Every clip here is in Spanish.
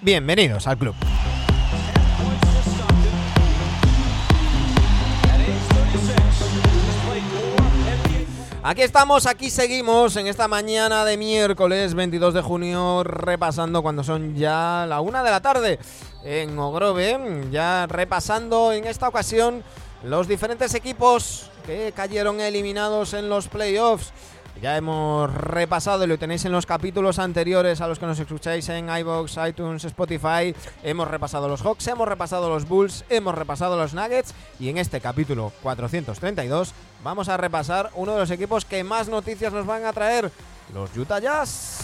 bienvenidos al club. Aquí estamos, aquí seguimos en esta mañana de miércoles 22 de junio, repasando cuando son ya la 1 de la tarde en Ogrove, ya repasando en esta ocasión los diferentes equipos que cayeron eliminados en los playoffs. Ya hemos repasado y lo tenéis en los capítulos anteriores a los que nos escucháis en iVoox, iTunes, Spotify. Hemos repasado los Hawks, hemos repasado los Bulls, hemos repasado los Nuggets. Y en este capítulo 432 vamos a repasar uno de los equipos que más noticias nos van a traer, los Utah Jazz.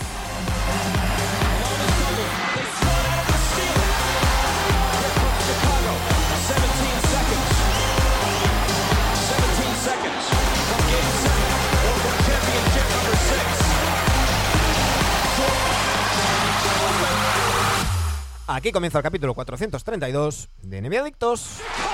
Aquí comienza el capítulo 432 de NBA Adictos.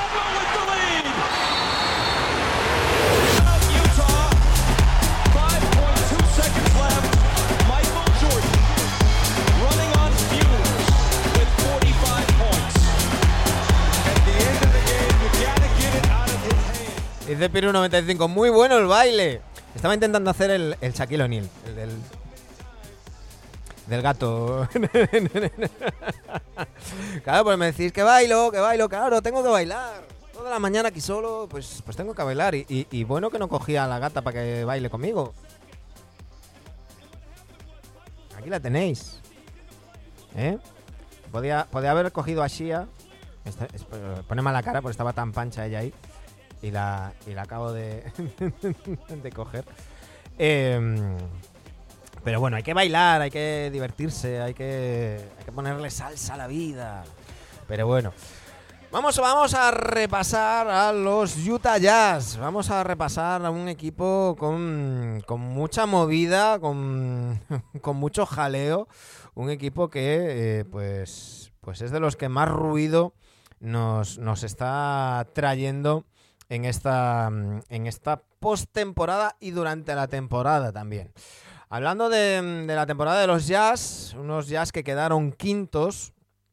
Dice Piru95, muy bueno el baile. Estaba intentando hacer el Shaquille O'Neal, el del gato. Claro, pues me decís que bailo, claro, tengo que bailar. Toda la mañana aquí solo, pues tengo que bailar. Y bueno que no cogía a la gata para que baile conmigo. Aquí la tenéis. Podía haber cogido a Shia. Pone mala cara porque estaba tan pancha ella ahí. Y la acabo de coger. Pero bueno, hay que bailar, hay que divertirse, hay que ponerle salsa a la vida. Pero bueno, vamos a repasar a los Utah Jazz. Vamos a repasar a un equipo con mucha movida, con mucho jaleo. Un equipo que pues es de los que más ruido nos está trayendo en esta postemporada y durante la temporada también. Hablando de la temporada de los Jazz, unos Jazz que quedaron quintos,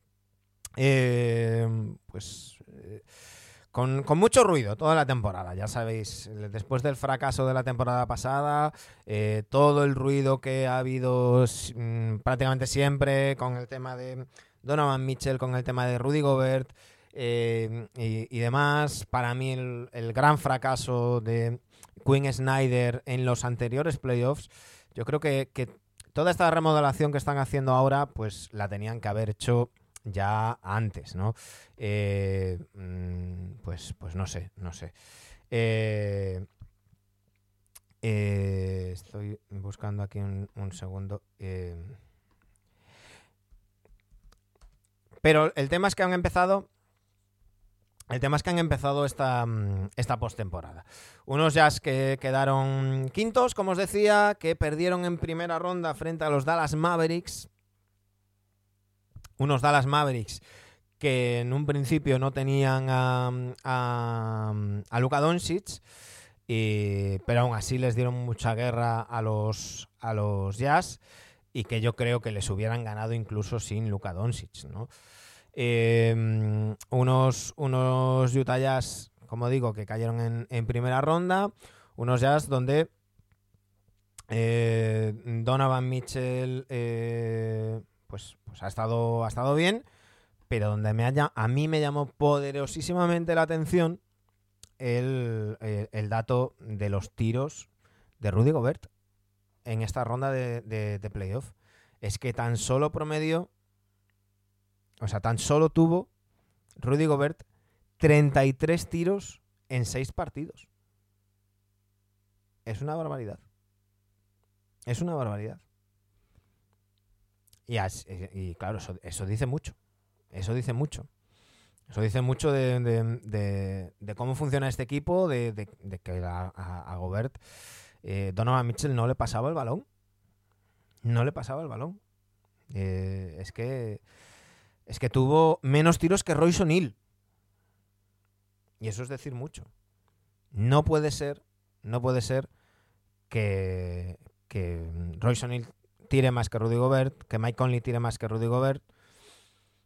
con mucho ruido toda la temporada. Ya sabéis, después del fracaso de la temporada pasada, todo el ruido que ha habido prácticamente siempre con el tema de Donovan Mitchell, con el tema de Rudy Gobert y demás. Para mí el gran fracaso de Quinn Snyder en los anteriores playoffs. Yo creo que toda esta remodelación que están haciendo ahora, pues la tenían que haber hecho ya antes, ¿no? Pues no sé. Estoy buscando aquí un segundo. Pero el tema es que han empezado esta postemporada. Unos Jazz que quedaron quintos, como os decía, que perdieron en primera ronda frente a los Dallas Mavericks. Unos Dallas Mavericks que en un principio no tenían a Luka Doncic, pero aún así les dieron mucha guerra a los Jazz y que yo creo que les hubieran ganado incluso sin Luka Doncic, ¿no? Unos Utah Jazz, como digo, que cayeron en primera ronda. Unos Jazz donde Donovan Mitchell pues ha estado bien, pero donde a mí me llamó poderosísimamente la atención el dato de los tiros de Rudy Gobert en esta ronda de playoff. Es que tan solo tuvo Rudy Gobert 33 tiros en 6 partidos. Es una barbaridad. Y claro, eso dice mucho. Eso dice mucho de cómo funciona este equipo, de que a Gobert Donovan Mitchell no le pasaba el balón. Es que tuvo menos tiros que Royce O'Neal. Y eso es decir mucho. No puede ser que Royce O'Neal tire más que Rudy Gobert, que Mike Conley tire más que Rudy Gobert,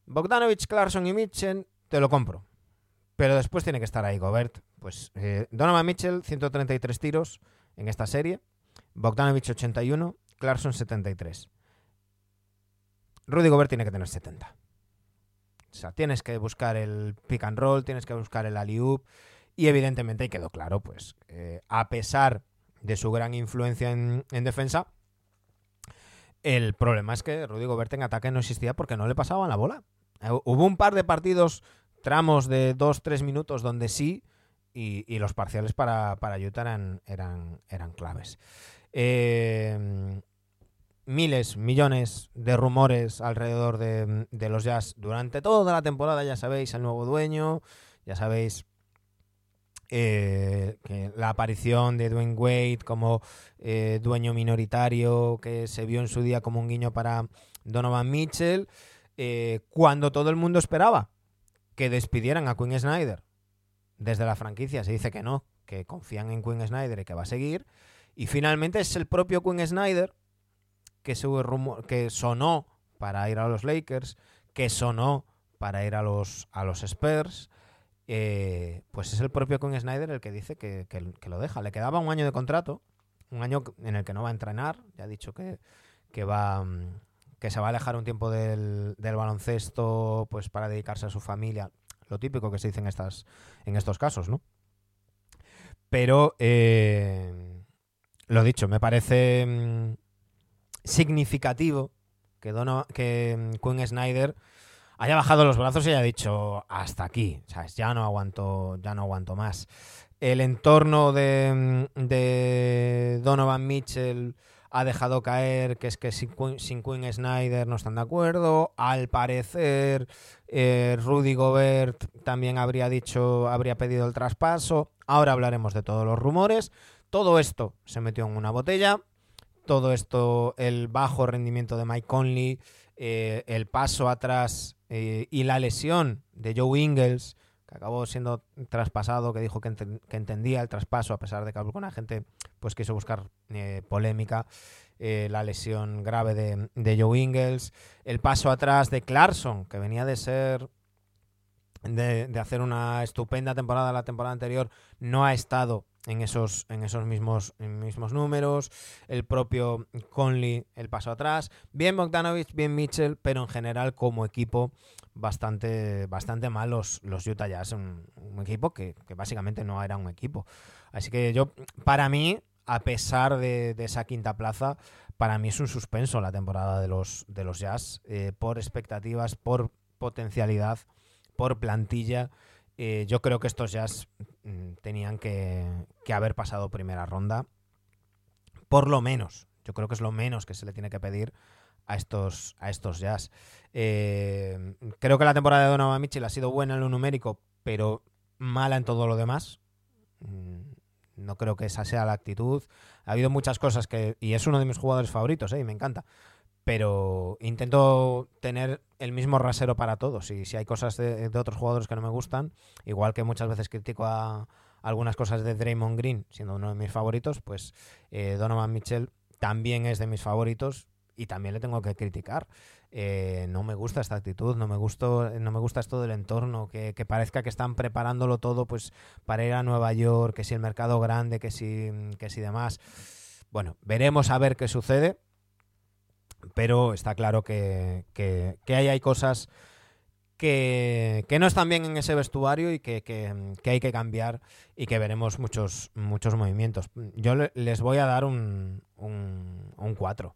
Bogdanovic, Clarkson y Mitchell, te lo compro. Pero después tiene que estar ahí Gobert. Pues Donovan Mitchell, 133 tiros en esta serie. Bogdanovic, 81. Clarkson, 73. Rudy Gobert tiene que tener 70. O sea, tienes que buscar el pick and roll, tienes que buscar el alley-oop. Y evidentemente, y quedó claro, pues a pesar de su gran influencia en defensa, el problema es que Rudy Gobert en ataque no existía porque no le pasaban la bola. Hubo un par de partidos, tramos de 2-3 minutos donde sí, y los parciales para Utah eran claves. Miles, millones de rumores alrededor de los Jazz durante toda la temporada. Ya sabéis, el nuevo dueño, ya sabéis que la aparición de Dwayne Wade como dueño minoritario, que se vio en su día como un guiño para Donovan Mitchell, cuando todo el mundo esperaba que despidieran a Quinn Snyder desde la franquicia. Se dice que no, que confían en Quinn Snyder y que va a seguir, y finalmente es el propio Quinn Snyder que sonó para ir a los Lakers, que sonó para ir a los Spurs. Pues es el propio Quinn Snyder el que dice que lo deja. Le quedaba un año de contrato, un año en el que no va a entrenar. Ya ha dicho que se va a alejar un tiempo del baloncesto, pues para dedicarse a su familia. Lo típico que se dice en estos casos, ¿no? Pero lo dicho, me parece significativo que Quinn Snyder haya bajado los brazos y haya dicho hasta aquí, ¿sabes? Ya no aguanto más. El entorno de Donovan Mitchell ha dejado caer que es que sin Quinn Snyder no están de acuerdo. Al parecer Rudy Gobert también habría pedido el traspaso. Ahora hablaremos de todos los rumores. Todo esto se metió en una botella. Todo esto, el bajo rendimiento de Mike Conley, el paso atrás y la lesión de Joe Ingles, que acabó siendo traspasado, que dijo que entendía el traspaso, a pesar de que alguna gente pues quiso buscar polémica. La lesión grave de Joe Ingles, el paso atrás de Clarkson, que venía de hacer una estupenda temporada la temporada anterior, no ha estado en esos mismos números. El propio Conley, el paso atrás. Bien Bogdanovic, bien Mitchell, pero en general como equipo bastante mal los Utah Jazz. Un equipo que básicamente no era un equipo. Así que para mí, a pesar de esa quinta plaza, para mí es un suspenso la temporada de los Jazz, por expectativas, por potencialidad, por plantilla. Yo creo que estos Jazz tenían que haber pasado primera ronda, por lo menos. Yo creo que es lo menos que se le tiene que pedir a estos Jazz. Creo que la temporada de Donovan Mitchell ha sido buena en lo numérico, pero mala en todo lo demás. No creo que esa sea la actitud. Ha habido muchas cosas y es uno de mis jugadores favoritos, y me encanta. Pero intento tener el mismo rasero para todos. Y si hay cosas de otros jugadores que no me gustan, igual que muchas veces critico a algunas cosas de Draymond Green, siendo uno de mis favoritos, pues Donovan Mitchell también es de mis favoritos y también le tengo que criticar. No me gusta esta actitud, no me gusta esto del entorno, que parezca que están preparándolo todo pues para ir a Nueva York, que si el mercado grande, que si demás. Bueno, veremos a ver qué sucede. Pero está claro que hay cosas que no están bien en ese vestuario y que hay que cambiar, y que veremos muchos movimientos. Yo les voy a dar un 4.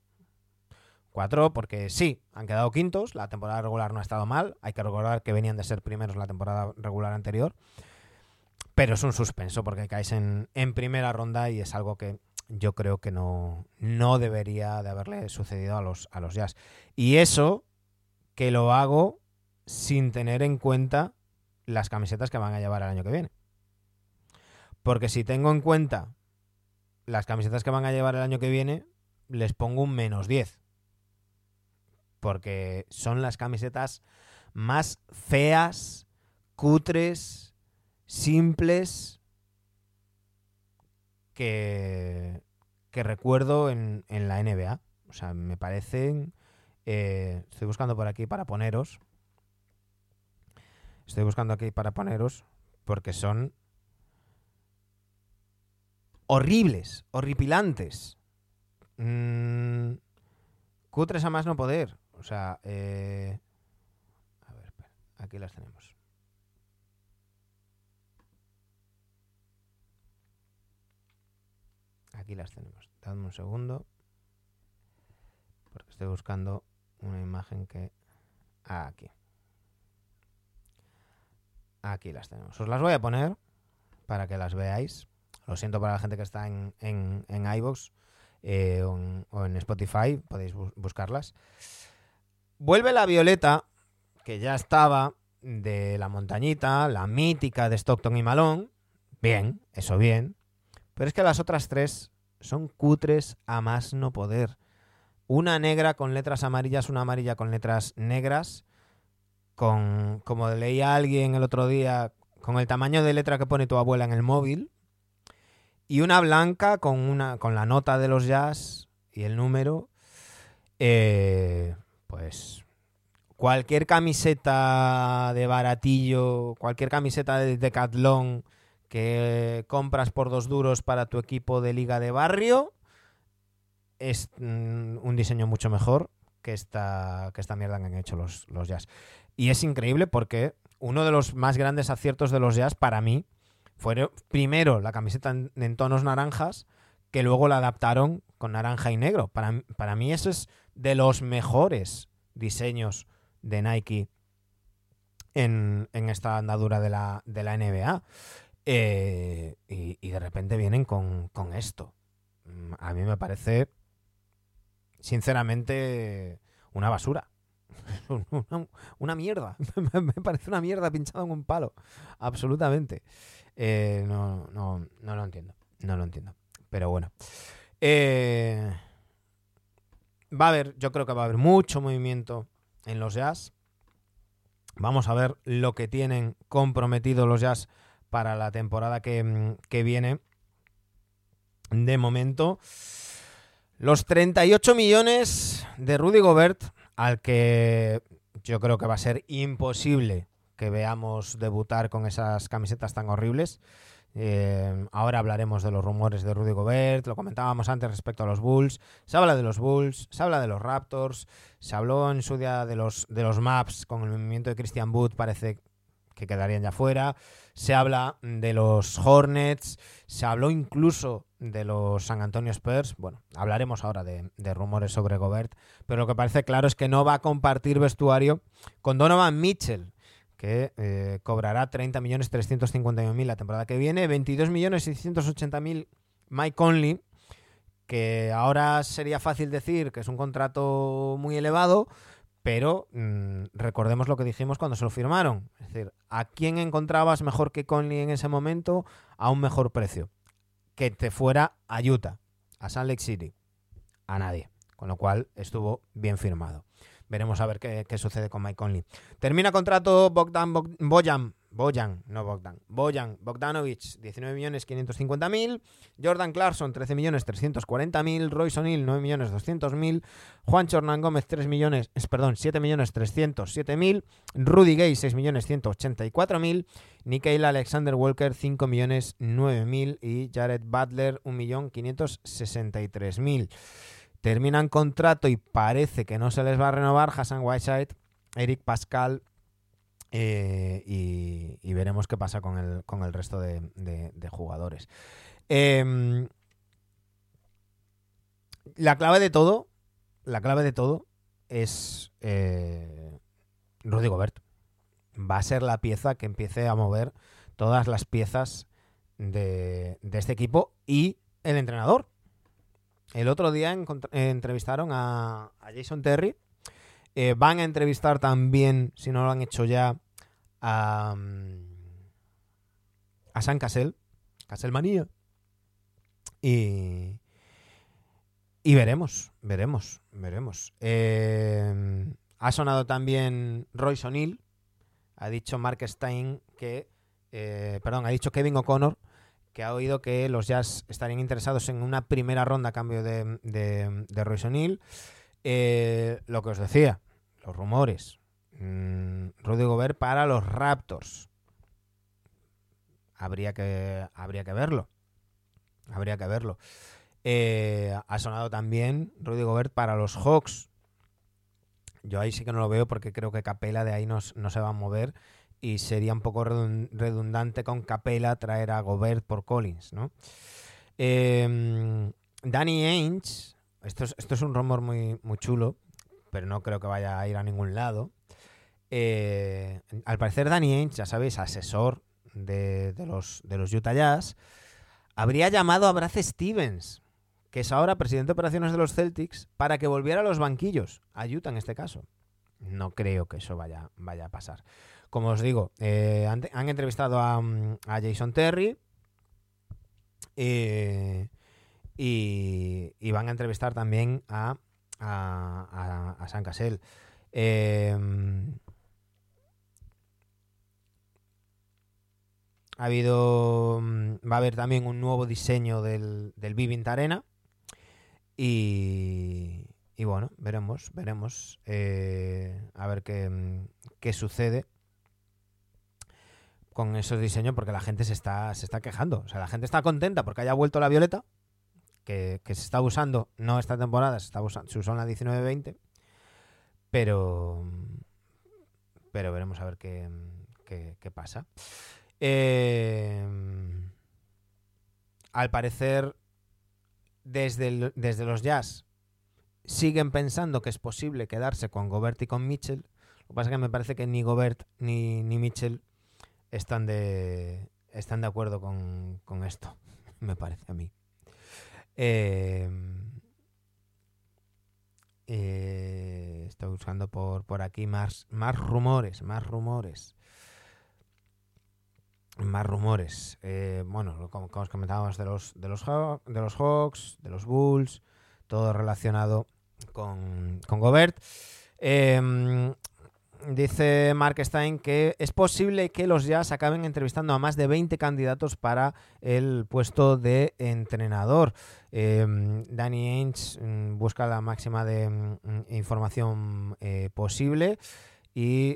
4 porque sí, han quedado quintos, la temporada regular no ha estado mal, hay que recordar que venían de ser primeros la temporada regular anterior, pero es un suspenso porque caes en primera ronda y es algo que yo creo que no debería de haberle sucedido a los Jazz. Y eso que lo hago sin tener en cuenta las camisetas que van a llevar el año que viene. Porque si tengo en cuenta las camisetas que van a llevar el año que viene, les pongo un -10. Porque son las camisetas más feas, cutres, simples que recuerdo en la NBA. O sea, me parecen... estoy buscando por aquí para poneros. Estoy buscando aquí para poneros porque son horribles, horripilantes. Cutres a más no poder. O sea, a ver, espera, aquí las tenemos. Aquí las tenemos. Dadme un segundo. Porque estoy buscando una imagen que... aquí. Aquí las tenemos. Os las voy a poner para que las veáis. Lo siento para la gente que está en iVoox o en Spotify. Podéis buscarlas. Vuelve la Violeta, que ya estaba, de la montañita, la mítica de Stockton y Malone. Bien, eso bien. Pero es que las otras tres son cutres a más no poder. Una negra con letras amarillas, una amarilla con letras negras, como leía alguien el otro día, con el tamaño de letra que pone tu abuela en el móvil, y una blanca con la nota de los Jazz y el número. Pues cualquier camiseta de baratillo, cualquier camiseta de Decathlon que compras por 2 duros para tu equipo de liga de barrio, es un diseño mucho mejor que esta mierda que han hecho los Jazz. Y es increíble porque uno de los más grandes aciertos de los Jazz para mí fue primero la camiseta en tonos naranjas, que luego la adaptaron con naranja y negro. Para mí eso es de los mejores diseños de Nike en esta andadura de la NBA. Y de repente vienen con esto. A mí me parece, sinceramente, una basura. Una mierda. Me parece una mierda pinchada en un palo. Absolutamente. No lo entiendo. No lo entiendo. Pero bueno. Yo creo que va a haber mucho movimiento en los Jazz. Vamos a ver lo que tienen comprometido los Jazz para la temporada que viene. De momento, los 38 millones de Rudy Gobert, al que yo creo que va a ser imposible que veamos debutar con esas camisetas tan horribles. Ahora hablaremos de los rumores de Rudy Gobert, lo comentábamos antes respecto a los Bulls. Se habla de los Bulls, se habla de los Raptors, se habló en su día de los Mavs con el movimiento de Christian Wood, parece que quedarían ya fuera. Se habla de los Hornets, se habló incluso de los San Antonio Spurs. Bueno, hablaremos ahora de rumores sobre Gobert, pero lo que parece claro es que no va a compartir vestuario con Donovan Mitchell, que cobrará 30.351.000 la temporada que viene, 22.680.000 Mike Conley, que ahora sería fácil decir que es un contrato muy elevado, pero recordemos lo que dijimos cuando se lo firmaron. Es decir, ¿a quién encontrabas mejor que Conley en ese momento a un mejor precio? Que te fuera a Utah, a Salt Lake City. A nadie. Con lo cual estuvo bien firmado. Veremos a ver qué sucede con Mike Conley. Termina contrato Bojan Bogdanovic, 19.550.000. Jordan Clarkson, 13.340.000. Royce O'Neal, 9.200.000. Juancho Hernán Gómez, 7.307.000. Rudy Gay, 6.184.000. Nickeil Alexander Walker, 5.009.000. Y Jared Butler, 1.563.000. Terminan contrato y parece que no se les va a renovar Hassan Whiteside, Eric Pascal, y veremos qué pasa con el resto de jugadores. La clave de todo es Rudy Gobert. Va a ser la pieza que empiece a mover todas las piezas de este equipo y el entrenador. El otro día entrevistaron a Jason Terry. Van a entrevistar también, si no lo han hecho ya, a Sam Cassell, Cassellmanía. Y veremos. Ha sonado también Royce O'Neal. Ha dicho Mark Stein ha dicho Kevin O'Connor, que ha oído que los Jazz estarían interesados en una primera ronda a cambio de Royce O'Neal. Lo que os decía, los rumores Rudy Gobert para los Raptors. Habría que verlo. Ha sonado también Rudy Gobert para los Hawks. Yo ahí sí que no lo veo porque creo que Capela de ahí no se va a mover y sería un poco redundante con Capela traer a Gobert por Collins, ¿no? Danny Ainge, esto es un rumor muy, muy chulo, pero no creo que vaya a ir a ningún lado. Al parecer Danny Ainge, ya sabéis, asesor de los Utah Jazz, habría llamado a Brad Stevens, que es ahora presidente de operaciones de los Celtics, para que volviera a los banquillos, a Utah en este caso. No creo que eso vaya a pasar. Como os digo, han entrevistado a Jason Terry y van a entrevistar también a Sam Cassell. Va a haber también un nuevo diseño del Vivint Arena y bueno, veremos a ver qué sucede con esos diseños, porque la gente se está quejando. O sea, la gente está contenta porque haya vuelto la violeta, que se está usando, no esta temporada, se usó en la 19-20, pero veremos a ver qué pasa. Al parecer, desde los Jazz siguen pensando que es posible quedarse con Gobert y con Mitchell. Lo que pasa es que me parece que ni Gobert ni Mitchell están de acuerdo con esto, me parece a mí. Estoy buscando por aquí más rumores. Bueno, como os comentábamos de los Hawks, de los Bulls, todo relacionado con Gobert. Dice Mark Stein que es posible que los Jazz acaben entrevistando a más de 20 candidatos para el puesto de entrenador. Danny Ainge busca la máxima de información posible y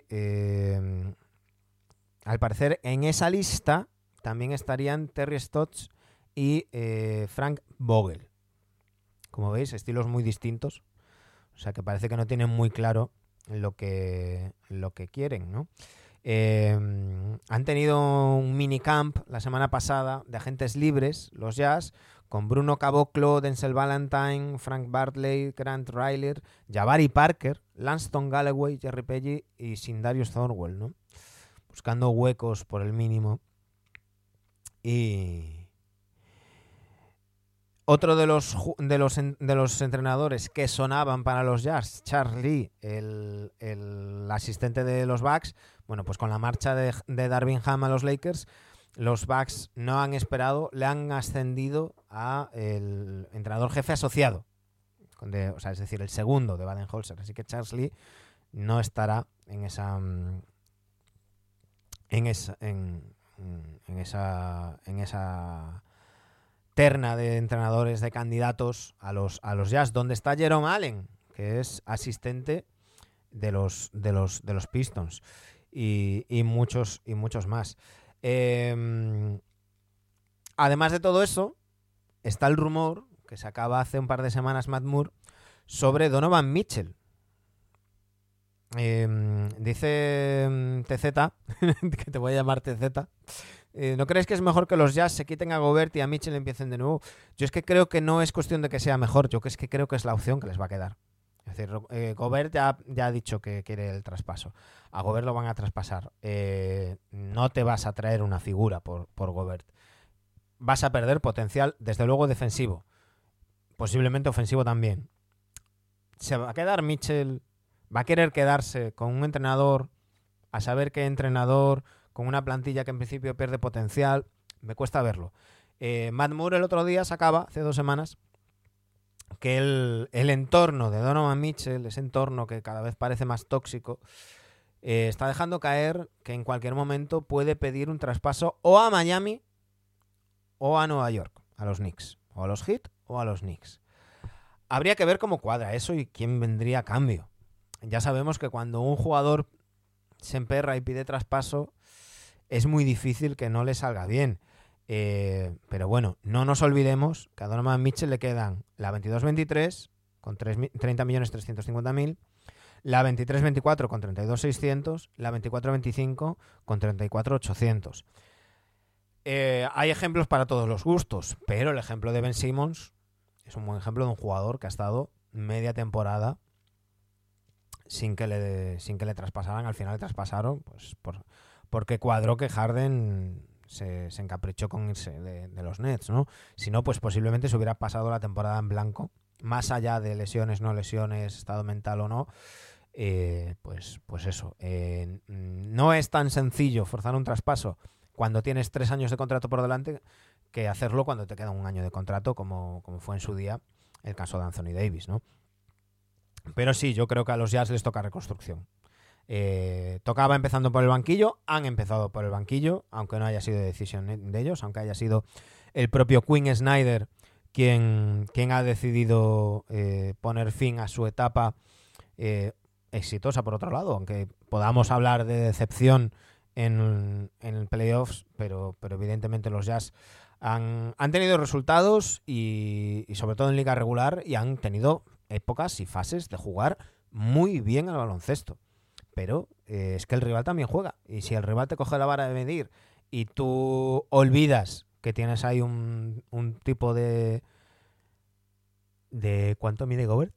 al parecer en esa lista también estarían Terry Stotts y Frank Vogel. Como veis, estilos muy distintos. O sea que parece que no tienen muy claro lo que quieren, ¿no? Han tenido un minicamp la semana pasada de agentes libres, los Jazz, con Bruno Caboclo, Denzel Valentine, Frank Bartley, Grant Ryler, Jabari Parker, Langston Galloway, Jerry Peggy y Sindarius Thornwell, ¿no? Buscando huecos por el mínimo. Y otro de los entrenadores que sonaban para los Jazz, Charles Lee, el asistente de los Bucks, bueno, pues con la marcha de Darvin Ham a los Lakers, los Bucks no han esperado, le han ascendido a el entrenador jefe asociado, o sea, es decir, el segundo de Baden-Holzer. Así que Charles Lee no estará en esa terna de entrenadores, de candidatos a los Jazz, donde está Jerome Allen, que es asistente de los Pistons, y muchos más. Además de todo eso, está el rumor que se acaba hace un par de semanas Matt Moore sobre Donovan Mitchell. Dice TZ, que te voy a llamar TZ, ¿no crees que es mejor que los Jazz se quiten a Gobert y a Mitchell empiecen de nuevo? Yo es que creo que no es cuestión de que sea mejor, yo es que creo que es la opción que les va a quedar. Es decir, Gobert ya ha dicho que quiere el traspaso. A Gobert lo van a traspasar. No te vas a traer una figura por Gobert. Vas a perder potencial, desde luego defensivo. Posiblemente ofensivo también. Se va a quedar Mitchell, va a querer quedarse con un entrenador, a saber qué entrenador, con una plantilla que en principio pierde potencial. Me cuesta verlo. Matt Moore el otro día sacaba, hace 2 semanas, que el entorno de Donovan Mitchell, ese entorno que cada vez parece más tóxico, está dejando caer que en cualquier momento puede pedir un traspaso o a Miami o a Nueva York, a los Knicks, o a los Heat o a los Knicks. Habría que ver cómo cuadra eso y quién vendría a cambio. Ya sabemos que cuando un jugador se emperra y pide traspaso, es muy difícil que no le salga bien. Pero bueno, no nos olvidemos que a Donovan Mitchell le quedan la 22-23 con 30.350.000, la 23-24 con 32.600, la 24-25 con 34.800. Hay ejemplos para todos los gustos, pero el ejemplo de Ben Simmons es un buen ejemplo de un jugador que ha estado media temporada sin que le traspasaran. Al final le traspasaron pues porque cuadró que Harden se encaprichó con irse de los Nets, ¿no? Si no, pues posiblemente se hubiera pasado la temporada en blanco, más allá de lesiones, no lesiones, estado mental o no. Pues eso. No es tan sencillo forzar un traspaso cuando tienes 3 años de contrato por delante que hacerlo cuando te queda un año de contrato, como fue en su día el caso de Anthony Davis, ¿no? Pero sí, yo creo que a los Jazz les toca reconstrucción. Tocaba empezando por el banquillo, han empezado por el banquillo, aunque no haya sido decisión de ellos, aunque haya sido el propio Quinn Snyder quien ha decidido poner fin a su etapa exitosa por otro lado, aunque podamos hablar de decepción en playoffs, pero evidentemente los Jazz han tenido resultados y sobre todo en liga regular, y han tenido épocas y fases de jugar muy bien al baloncesto. Pero es que el rival también juega, y si el rival te coge la vara de medir y tú olvidas que tienes ahí un tipo de ¿cuánto mide Gobert?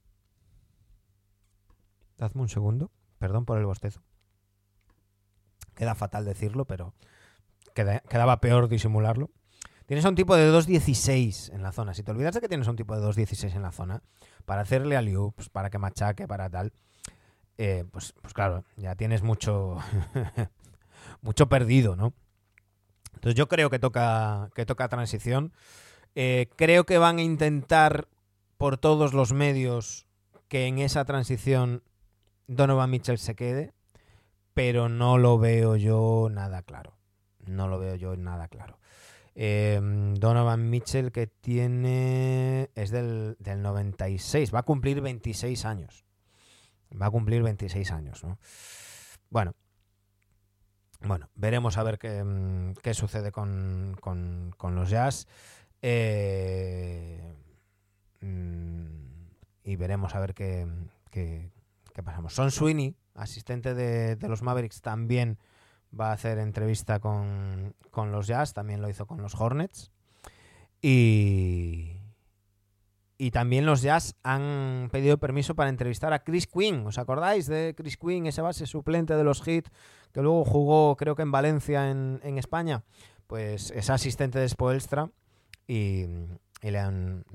Dadme un segundo, perdón por el bostezo. Queda fatal decirlo, pero quedaba peor disimularlo. Tienes a un tipo de 2.16 en la zona. Si te olvidas de que tienes a un tipo de 2.16 en la zona, para hacerle alley-oops, para que machaque, para tal, pues claro, ya tienes mucho mucho perdido, ¿no? Entonces yo creo que toca transición. Creo que van a intentar por todos los medios que en esa transición Donovan Mitchell se quede, pero no lo veo yo nada claro. Donovan Mitchell, que es del 96, va a cumplir 26 años. ¿No? Bueno, veremos a ver qué sucede con los Jazz. Y veremos a ver qué pasamos. Son Sweeney, asistente de los Mavericks, también va a hacer entrevista con los Jazz, también lo hizo con los Hornets. Y también los Jazz han pedido permiso para entrevistar a Chris Quinn. ¿Os acordáis de Chris Quinn, ese base suplente de los Heat, que luego jugó, creo que en Valencia, en España? Pues es asistente de Spoelstra y le han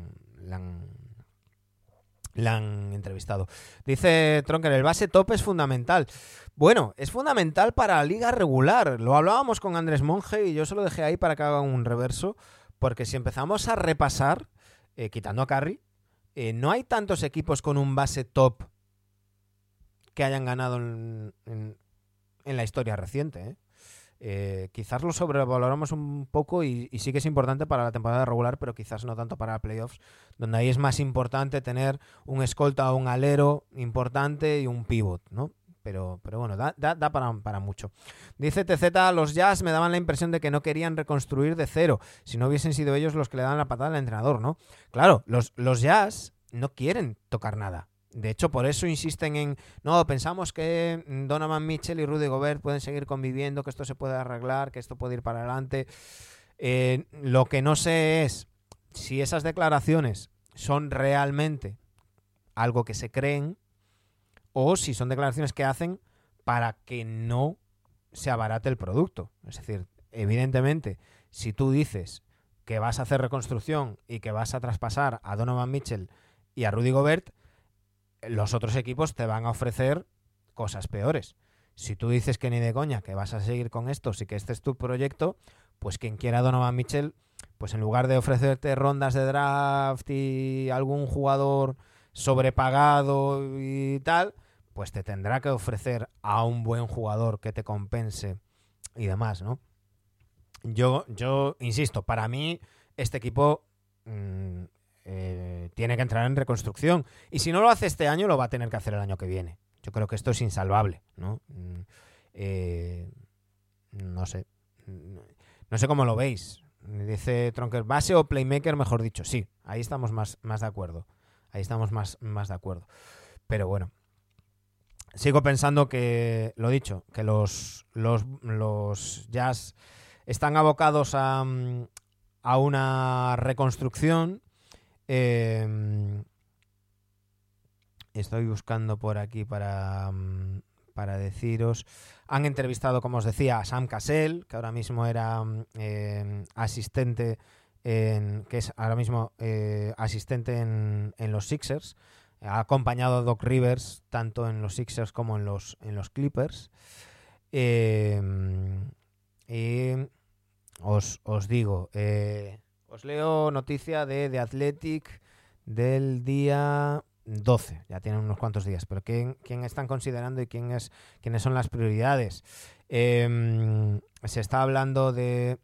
entrevistado. Dice Tronker, el base top es fundamental. Bueno, es fundamental para la liga regular. Lo hablábamos con Andrés Monge y yo se lo dejé ahí para que haga un reverso, porque si empezamos a repasar, quitando a Curry, no hay tantos equipos con un base top que hayan ganado en la historia reciente. Quizás lo sobrevaloramos un poco y sí que es importante para la temporada regular, pero quizás no tanto para playoffs, donde ahí es más importante tener un escolta o un alero importante y un pivot, ¿no? Pero bueno, da para mucho. Dice TZ, los Jazz me daban la impresión de que no querían reconstruir de cero, si no hubiesen sido ellos los que le daban la patada al entrenador, ¿no? Claro, los Jazz no quieren tocar nada. De hecho, por eso insisten en... No, pensamos que Donovan Mitchell y Rudy Gobert pueden seguir conviviendo, que esto se puede arreglar, que esto puede ir para adelante. Lo que no sé es si esas declaraciones son realmente algo que se creen o si son declaraciones que hacen para que no se abarate el producto. Es decir, evidentemente, si tú dices que vas a hacer reconstrucción y que vas a traspasar a Donovan Mitchell y a Rudy Gobert, los otros equipos te van a ofrecer cosas peores. Si tú dices que ni de coña, que vas a seguir con esto, y que este es tu proyecto, pues quien quiera a Donovan Mitchell, pues en lugar de ofrecerte rondas de draft y algún jugador sobrepagado y tal, pues te tendrá que ofrecer a un buen jugador que te compense y demás, ¿no? Yo insisto, para mí este equipo tiene que entrar en reconstrucción, y si no lo hace este año lo va a tener que hacer el año que viene. Yo creo que esto es insalvable, ¿no? No sé. No sé cómo lo veis. Dice Tronker, base o playmaker, mejor dicho. Sí, ahí estamos más de acuerdo. Ahí estamos más de acuerdo. Pero bueno, sigo pensando que, lo dicho, que los Jazz están abocados a una reconstrucción. Estoy buscando por aquí para deciros. Han entrevistado, como os decía, a Sam Cassell, que ahora mismo era asistente que es ahora mismo asistente en los Sixers. Ha acompañado a Doc Rivers tanto en los Sixers como en los Clippers. Y os digo, os leo noticia de The Athletic del día 12, ya tienen unos cuantos días, pero ¿quién están considerando y quiénes son las prioridades? Se está hablando de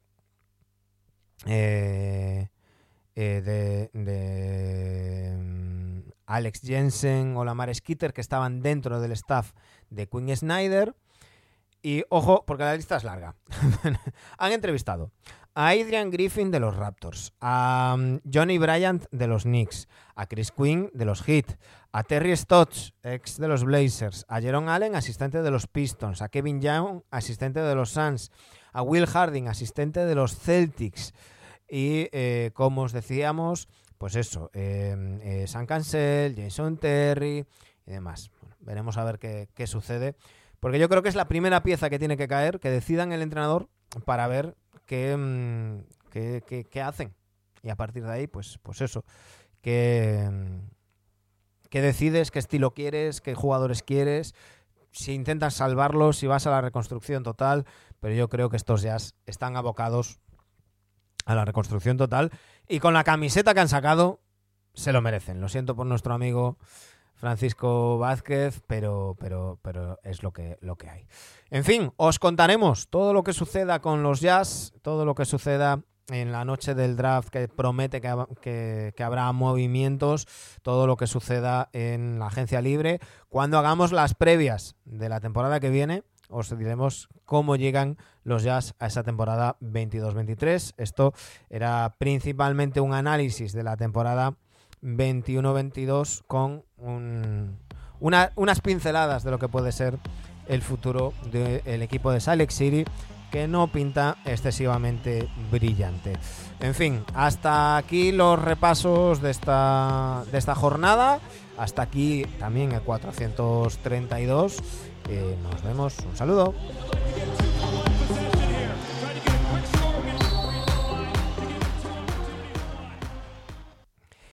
Alex Jensen o Lamar Skeeter, que estaban dentro del staff de Quinn Snyder. Y ojo, porque la lista es larga. Han entrevistado a Adrian Griffin de los Raptors, a Johnny Bryant de los Knicks, a Chris Quinn de los Heat, a Terry Stotts, ex de los Blazers, a Jerome Allen, asistente de los Pistons, a Kevin Young, asistente de los Suns, a Will Harding, asistente de los Celtics. Y como os decíamos, pues eso, Sam Cassell, Jason Terry y demás. Bueno, veremos a ver qué sucede. Porque yo creo que es la primera pieza que tiene que caer, que decidan el entrenador para ver qué hacen. Y a partir de ahí, pues eso, qué decides, qué estilo quieres, qué jugadores quieres, si intentas salvarlos, si vas a la reconstrucción total. Pero yo creo que estos Jazz están abocados a la reconstrucción total y con la camiseta que han sacado se lo merecen. Lo siento por nuestro amigo Francisco Vázquez, pero es lo que hay. En fin, os contaremos todo lo que suceda con los Jazz, todo lo que suceda en la noche del draft, que promete que habrá movimientos, todo lo que suceda en la agencia libre. Cuando hagamos las previas de la temporada que viene, os diremos cómo llegan los Jazz a esa temporada 22-23. Esto era principalmente un análisis de la temporada 21-22 con unas pinceladas de lo que puede ser el futuro del equipo de Salt Lake City, que no pinta excesivamente brillante. En fin, hasta aquí los repasos de esta jornada. Hasta aquí también el 432. Nos vemos. Un saludo.